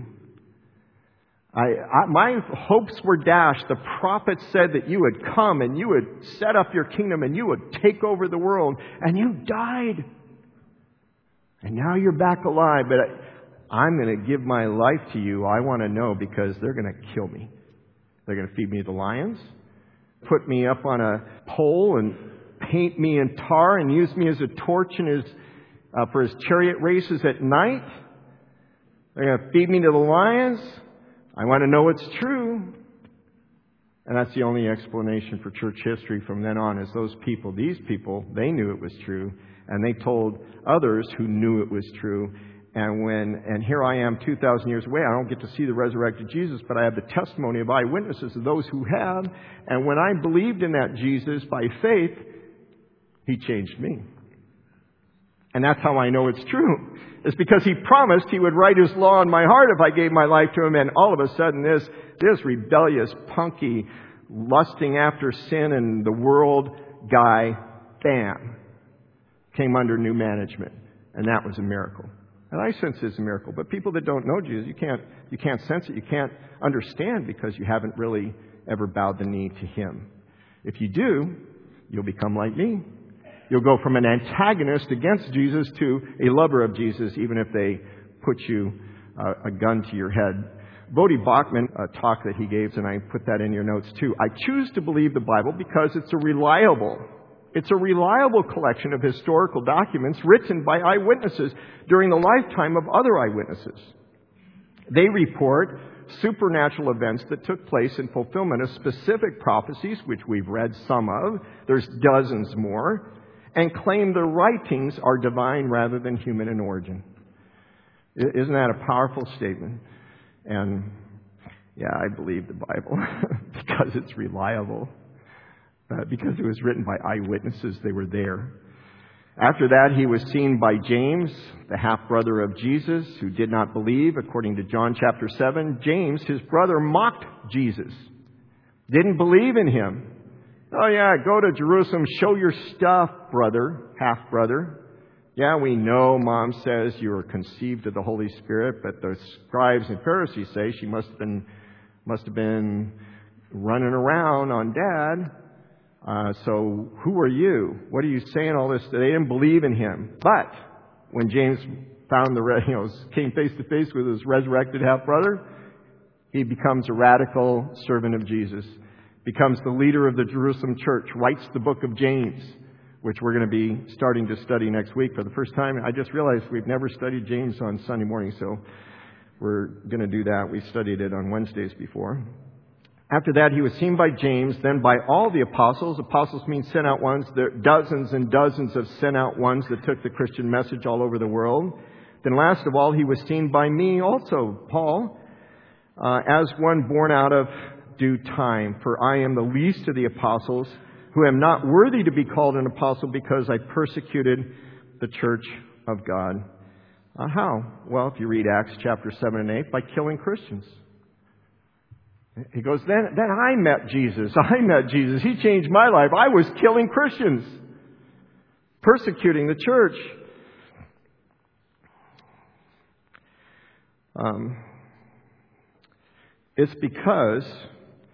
My hopes were dashed. The prophet said that you would come and you would set up your kingdom and you would take over the world. And you died. And now you're back alive. But I'm going to give my life to you. I want to know because they're going to kill me. They're going to feed me to lions. Put me up on a pole and paint me in tar and use me as a torch for his chariot races at night. They're going to feed me to the lions. I want to know it's true. And that's the only explanation for church history from then on is these people, they knew it was true. And they told others who knew it was true. And here I am 2,000 years away. I don't get to see the resurrected Jesus, but I have the testimony of eyewitnesses of those who have. And when I believed in that Jesus by faith, he changed me. And that's how I know it's true. It's because he promised he would write his law in my heart if I gave my life to him. And all of a sudden, this rebellious, punky, lusting after sin and the world guy, bam, came under new management. And that was a miracle. And I sense it's a miracle. But people that don't know Jesus, you can't sense it. You can't understand because you haven't really ever bowed the knee to him. If you do, you'll become like me. You'll go from an antagonist against Jesus to a lover of Jesus, even if they put you a gun to your head. Bodie Bachman, a talk that he gave, and I put that in your notes too. I choose to believe the Bible because it's a reliable collection of historical documents written by eyewitnesses during the lifetime of other eyewitnesses. They report supernatural events that took place in fulfillment of specific prophecies, which we've read some of. There's dozens more. And claim the writings are divine rather than human in origin. Isn't that a powerful statement? And yeah, I believe the Bible because it's reliable. Because it was written by eyewitnesses, they were there. After that, he was seen by James, the half-brother of Jesus, who did not believe. According to John chapter 7, James, his brother, mocked Jesus. Didn't believe in him. Oh yeah, go to Jerusalem, show your stuff, brother, half-brother. Yeah, we know Mom says you were conceived of the Holy Spirit, but the scribes and Pharisees say she must have been running around on Dad. So who are you? What are you saying all this? They didn't believe in him. But when James found came face to face with his resurrected half-brother, he becomes a radical servant of Jesus. Becomes the leader of the Jerusalem church, writes the book of James, which we're going to be starting to study next week for the first time. I just realized we've never studied James on Sunday morning, so we're going to do that. We studied it on Wednesdays before. After that, he was seen by James, then by all the apostles. Apostles mean sent out ones. There are dozens and dozens of sent out ones that took the Christian message all over the world. Then last of all, he was seen by me also, Paul, as one born out of due time. For I am the least of the apostles, who am not worthy to be called an apostle because I persecuted the church of God. How? Well, if you read Acts chapter 7 and 8, by killing Christians. He goes, then I met Jesus. He changed my life. I was killing Christians, persecuting the church. It's because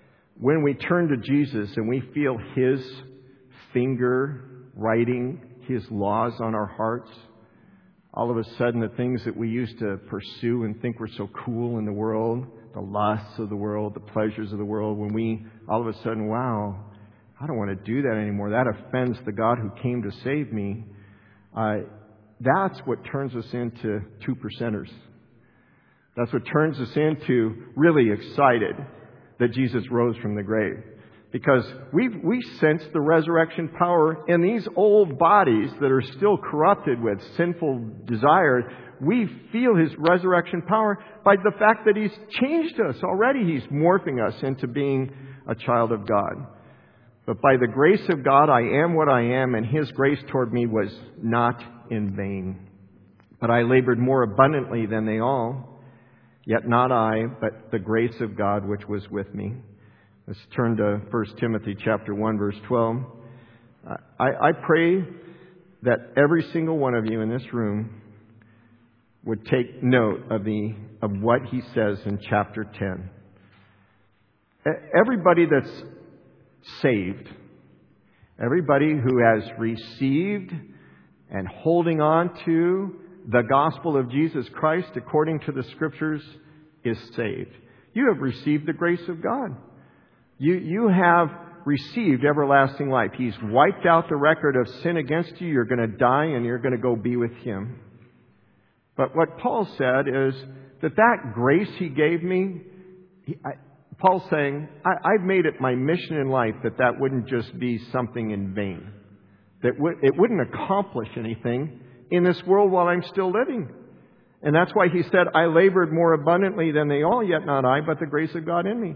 when we turn to Jesus and we feel His finger writing His laws on our hearts, all of a sudden the things that we used to pursue and think were so cool in the world, the lusts of the world, the pleasures of the world, when we all of a sudden, wow, I don't want to do that anymore. That offends the God who came to save me. That's what turns us into 2%ers. That's what turns us into really excited that Jesus rose from the grave. Because we sense the resurrection power in these old bodies that are still corrupted with sinful desires. We feel His resurrection power by the fact that He's changed us already. He's morphing us into being a child of God. But by the grace of God, I am what I am, and His grace toward me was not in vain. But I labored more abundantly than they all, yet not I, but the grace of God which was with me. Let's turn to 1 Timothy chapter 1, verse 12. I pray that every single one of you in this room would take note of what he says in chapter 10. Everybody that's saved, everybody who has received and holding on to the gospel of Jesus Christ according to the Scriptures is saved. You have received the grace of God. You have received everlasting life. He's wiped out the record of sin against you. You're going to die and you're going to go be with Him. But what Paul said is that grace He gave me, Paul's saying, I've made it my mission in life that wouldn't just be something in vain. That it wouldn't accomplish anything in this world while I'm still living. And that's why he said, I labored more abundantly than they all, yet not I, but the grace of God in me.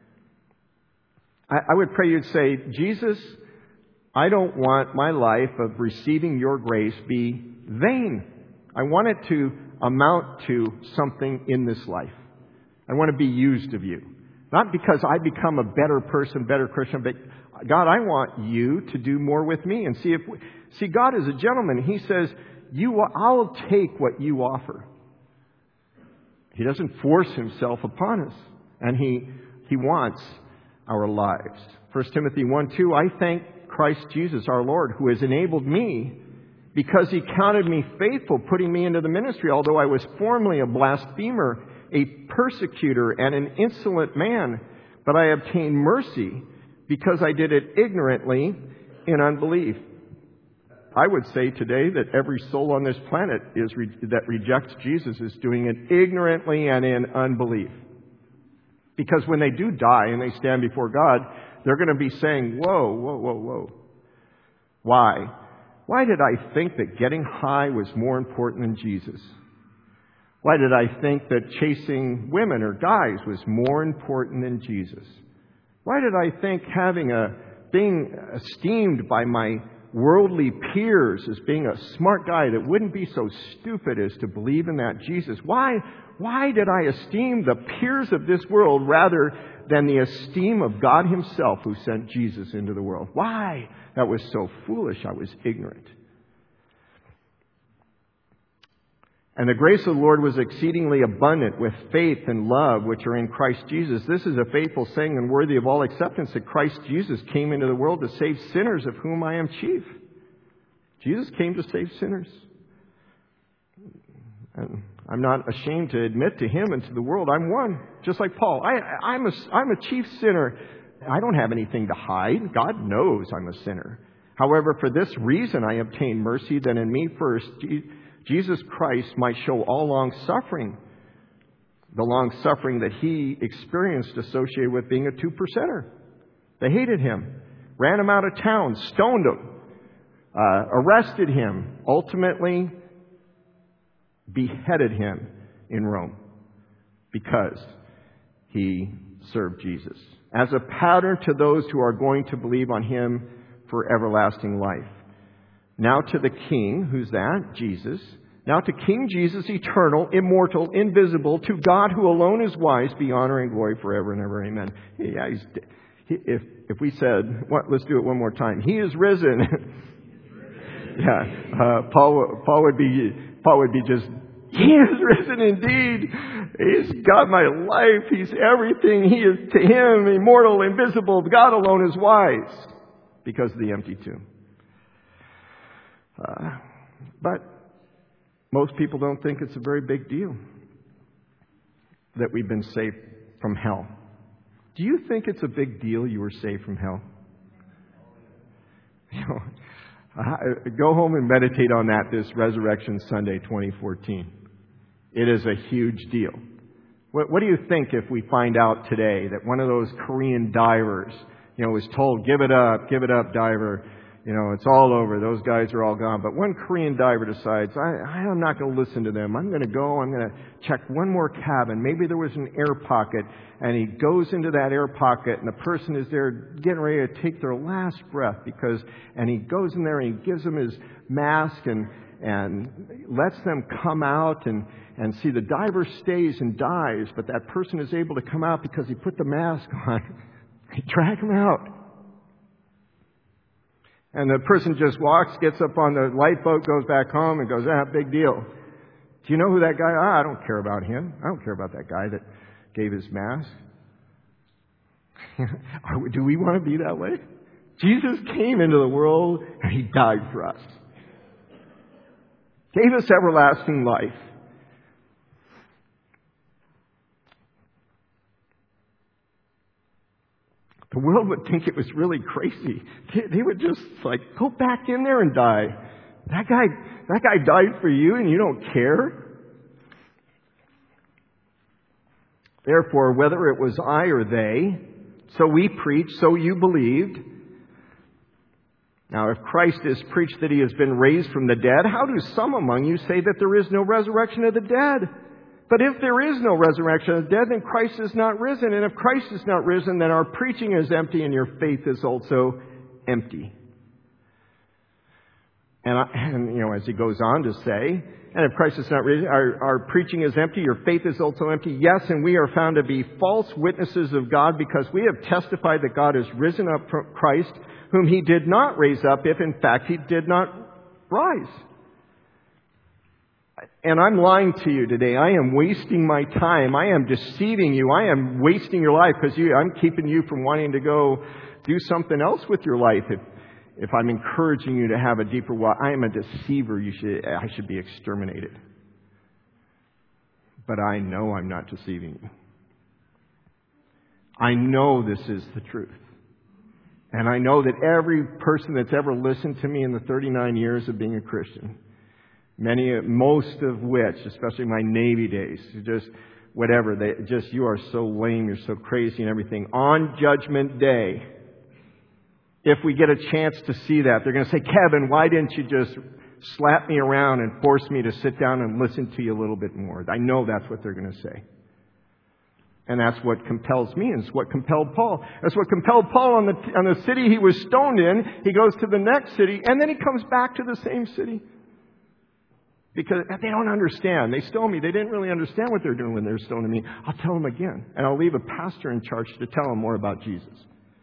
I would pray you'd say, Jesus, I don't want my life of receiving your grace be vain. I want it to amount to something in this life. I want to be used of you. Not because I become a better person, better Christian, but God, I want you to do more with me. And see, God is a gentleman. He says, I'll take what you offer. He doesn't force Himself upon us. And He wants our lives. 1 Timothy 1:2, I thank Christ Jesus our Lord, who has enabled me because He counted me faithful, putting me into the ministry, although I was formerly a blasphemer, a persecutor, and an insolent man. But I obtained mercy because I did it ignorantly in unbelief. I would say today that every soul on this planet that rejects Jesus is doing it ignorantly and in unbelief. Because when they do die and they stand before God, they're going to be saying, whoa, whoa, whoa, whoa. Why? Why did I think that getting high was more important than Jesus? Why did I think that chasing women or guys was more important than Jesus? Why did I think being esteemed by my worldly peers as being a smart guy that wouldn't be so stupid as to believe in that Jesus? Why did I esteem the peers of this world rather than the esteem of God Himself who sent Jesus into the world? Why? That was so foolish. I was ignorant. And the grace of the Lord was exceedingly abundant with faith and love which are in Christ Jesus. This is a faithful saying and worthy of all acceptance, that Christ Jesus came into the world to save sinners, of whom I am chief. Jesus came to save sinners. And I'm not ashamed to admit to Him and to the world, I'm one, just like Paul. I'm a chief sinner. I don't have anything to hide. God knows I'm a sinner. However, for this reason I obtained mercy, that in me first Jesus Christ might show all long-suffering, the long-suffering that He experienced associated with being a 2%er. They hated Him, ran Him out of town, stoned Him, arrested Him, ultimately beheaded Him in Rome because He served Jesus. As a pattern to those who are going to believe on Him for everlasting life. Now to the King, who's that? Jesus. Now to King Jesus, eternal, immortal, invisible, to God who alone is wise, be honor and glory forever and ever. Amen. Yeah, if we said, let's do it one more time. He is risen. Yeah, Paul would be just, He is risen indeed. He's got my life. He's everything. He is to him immortal, invisible. God alone is wise because of the empty tomb. But most people don't think it's a very big deal that we've been saved from hell. Do you think it's a big deal you were saved from hell? Go home and meditate on that this Resurrection Sunday 2014. It is a huge deal. What do you think if we find out today that one of those Korean divers, was told, give it up, diver. It's all over. Those guys are all gone. But one Korean diver decides, I'm not going to listen to them. I'm going to check one more cabin. Maybe there was an air pocket. And he goes into that air pocket and the person is there getting ready to take their last breath and he goes in there and he gives them his mask and lets them come out and see the diver stays and dies, but that person is able to come out because he put the mask on. They drag him out. And the person just walks, gets up on the lifeboat, goes back home, and goes, big deal. Do you know who that guy is? I don't care about him. I don't care about that guy that gave his mask. Do we want to be that way? Jesus came into the world, and He died for us. Gave us everlasting life. The world would think it was really crazy. They would just go back in there and die. That guy died for you and you don't care? Therefore, whether it was I or they, so we preached, so you believed. Now, if Christ is preached that He has been raised from the dead, how do some among you say that there is no resurrection of the dead? But if there is no resurrection of the dead, then Christ is not risen. And if Christ is not risen, then our preaching is empty and your faith is also empty. And as he goes on to say, and if Christ is not risen, our preaching is empty, your faith is also empty. Yes, and we are found to be false witnesses of God because we have testified that God has risen up from Christ, whom He did not raise up, if in fact He did not rise. And I'm lying to you today. I am wasting my time. I am deceiving you. I am wasting your life because I'm keeping you from wanting to go do something else with your life. If I'm encouraging you to have a deeper walk, I am a deceiver. I should be exterminated. But I know I'm not deceiving you. I know this is the truth. And I know that every person that's ever listened to me in the 39 years of being a Christian, most of which, especially my Navy days, you are so lame, you're so crazy and everything. On Judgment Day, if we get a chance to see that, they're going to say, Kevin, why didn't you just slap me around and force me to sit down and listen to you a little bit more? I know that's what they're going to say. And that's what compels me, and it's what compelled Paul. That's what compelled Paul on the city he was stoned in. He goes to the next city, and then he comes back to the same city. Because they don't understand. They stone me. They didn't really understand what they're doing when they're stoning me. I'll tell them again. And I'll leave a pastor in charge to tell them more about Jesus.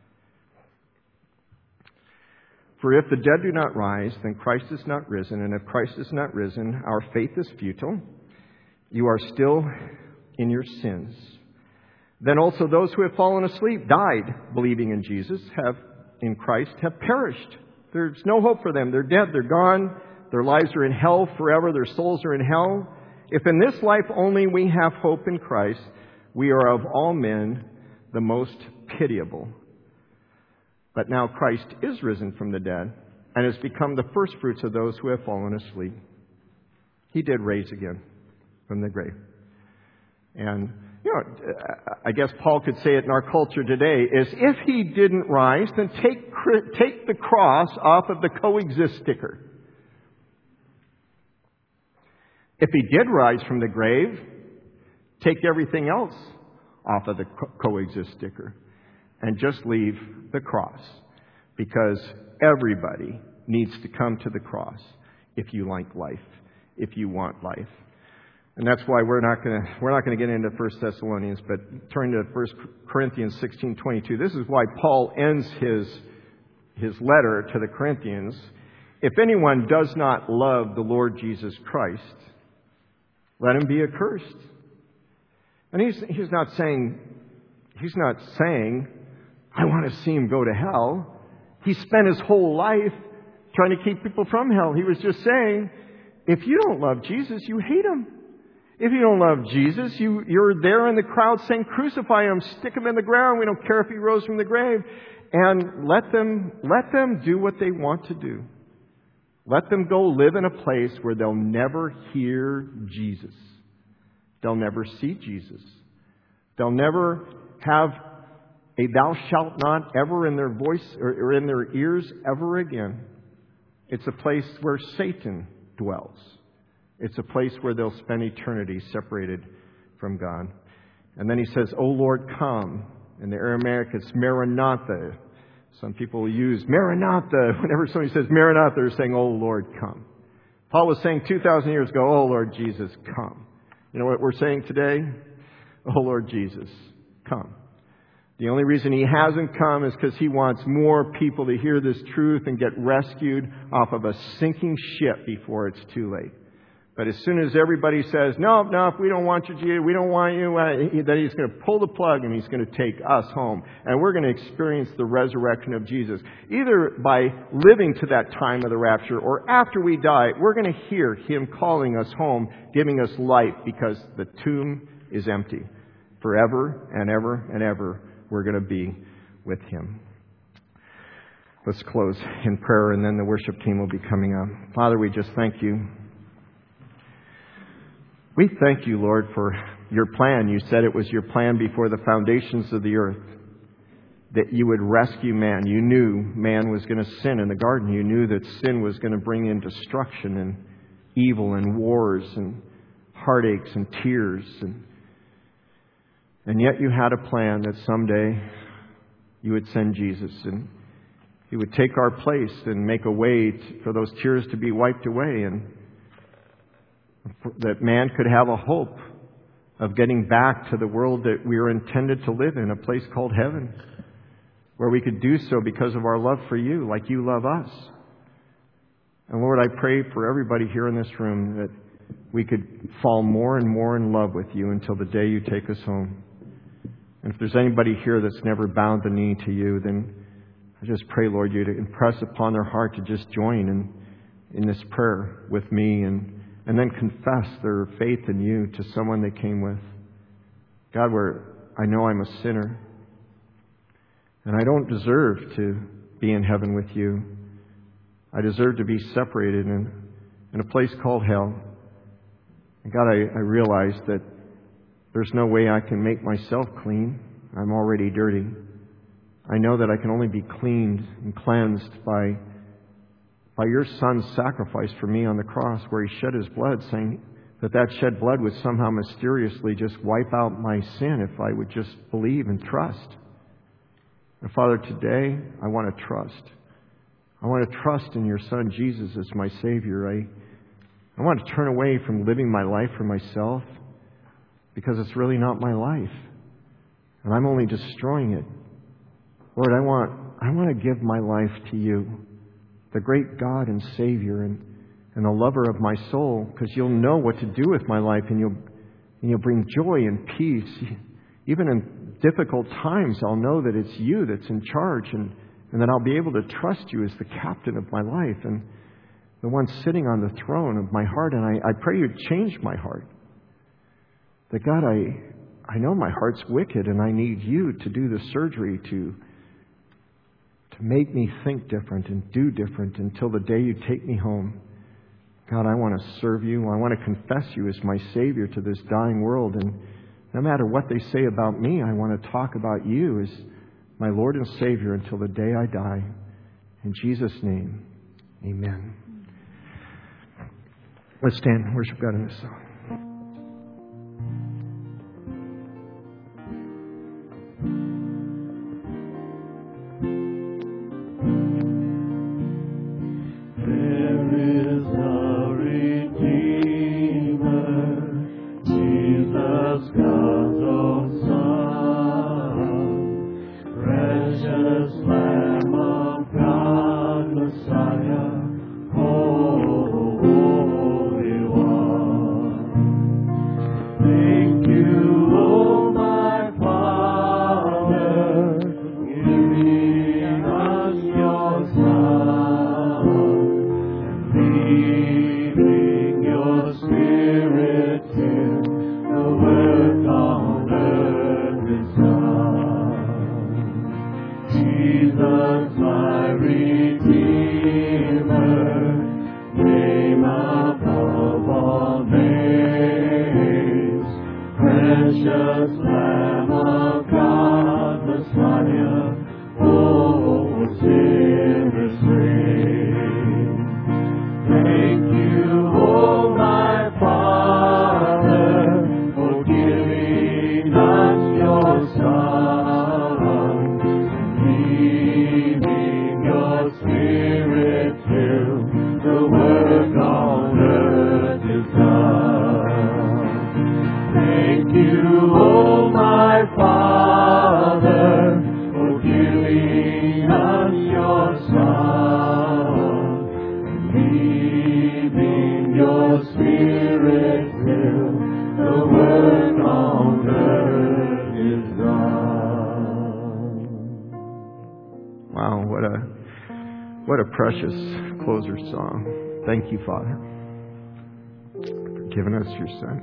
For if the dead do not rise, then Christ is not risen. And if Christ is not risen, our faith is futile. You are still in your sins. Then also those who have fallen asleep, died, believing in Jesus, in Christ, have perished. There's no hope for them. They're dead. They're gone. Their lives are in hell forever. Their souls are in hell. If in this life only we have hope in Christ, we are of all men the most pitiable. But now Christ is risen from the dead and has become the firstfruits of those who have fallen asleep. He did rise again from the grave. And, I guess Paul could say it in our culture today is if He didn't rise, then take the cross off of the coexist sticker. If He did rise from the grave, take everything else off of the coexist sticker and just leave the cross. Because everybody needs to come to the cross if you like life, if you want life. And that's why we're not going to get into 1 Thessalonians, but turn to 1 Corinthians 16:22. This is why Paul ends his letter to the Corinthians. If anyone does not love the Lord Jesus Christ, let him be accursed. And he's not saying, I want to see him go to hell. He spent his whole life trying to keep people from hell. He was just saying, if you don't love Jesus, you hate him. If you don't love Jesus, you're there in the crowd saying, crucify him, stick him in the ground. We don't care if he rose from the grave. And let them do what they want to do. Let them go live in a place where they'll never hear Jesus. They'll never see Jesus. They'll never have a thou shalt not ever in their voice or in their ears ever again. It's a place where Satan dwells. It's a place where they'll spend eternity separated from God. And then he says, O Lord, come. In the Aramaic, it's Maranatha. Some people use Maranatha. Whenever somebody says Maranatha, they're saying, O Lord, come. Paul was saying 2,000 years ago, O Lord Jesus, come. You know what we're saying today? O Lord Jesus, come. The only reason he hasn't come is because he wants more people to hear this truth and get rescued off of a sinking ship before it's too late. But as soon as everybody says, no, we don't want you, Jesus, we don't want you, then he's going to pull the plug and he's going to take us home. And we're going to experience the resurrection of Jesus. Either by living to that time of the rapture or after we die, we're going to hear him calling us home, giving us life because the tomb is empty. Forever and ever and ever, we're going to be with him. Let's close in prayer and then the worship team will be coming up. Father, we just thank you. We thank you, Lord, for your plan. You said it was your plan before the foundations of the earth that you would rescue man. You knew man was going to sin in the garden. You knew that sin was going to bring in destruction and evil and wars and heartaches and tears. And yet you had a plan that someday you would send Jesus and he would take our place and make a way for those tears to be wiped away, and that man could have a hope of getting back to the world that we were intended to live in, a place called heaven, where we could do so because of our love for you, like you love us. And Lord, I pray for everybody here in this room that we could fall more and more in love with you until the day you take us home. And if there's anybody here that's never bowed the knee to you, then I just pray, Lord, you to impress upon their heart to just join in this prayer with me and then confess their faith in you to someone they came with. God, where I know I'm a sinner and I don't deserve to be in heaven with you. I deserve to be separated in a place called hell. And God, I realize that there's no way I can make myself clean. I'm already dirty. I know that I can only be cleaned and cleansed by your Son's sacrifice for me on the cross, where he shed his blood, saying that shed blood would somehow mysteriously just wipe out my sin if I would just believe and trust. And Father, today I want to trust. I want to trust in your Son Jesus as my Savior. I want to turn away from living my life for myself, because it's really not my life. And I'm only destroying it. Lord, I want to give my life to you, the great God and Savior and the lover of my soul, because you'll know what to do with my life, and you'll bring joy and peace. Even in difficult times, I'll know that it's you that's in charge, and that I'll be able to trust you as the captain of my life and the one sitting on the throne of my heart. And I pray you'd change my heart. That God, I know my heart's wicked, and I need you to do the surgery to make me think different and do different until the day you take me home. God, I want to serve you. I want to confess you as my Savior to this dying world. And no matter what they say about me, I want to talk about you as my Lord and Savior until the day I die. In Jesus' name, amen. Let's stand and worship God in this song. Holy One. precious Lamb of God, Messiah, oh, sinners free. Thank you, oh my Father, for giving us your Son, leaving your Spirit till the work on earth is done. Thank you, oh my Father, for giving us your Son, leaving your Spirit till the work on earth is done. Wow, what a precious closer song. Thank you, Father, for giving us your Son.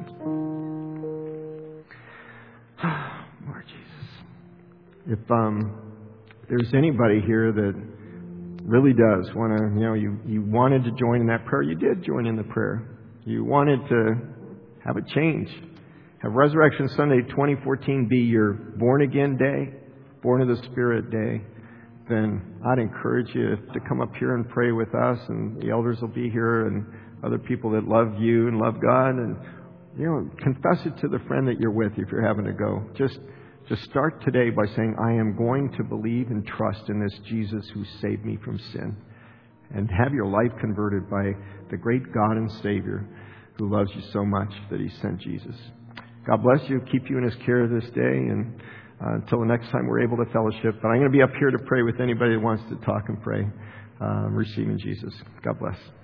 Lord Jesus. If there's anybody here that really does want to, you wanted to join in that prayer, you did join in the prayer. You wanted to have a change. Have Resurrection Sunday 2014 be your born again day, born of the Spirit day, then I'd encourage you to come up here and pray with us, and the elders will be here and other people that love you and love God, and confess it to the friend that you're with if you're having to go. Just start today by saying, I am going to believe and trust in this Jesus who saved me from sin. And have your life converted by the great God and Savior who loves you so much that He sent Jesus. God bless you. Keep you in His care this day. And until the next time we're able to fellowship. But I'm going to be up here to pray with anybody that wants to talk and pray, receiving Jesus. God bless.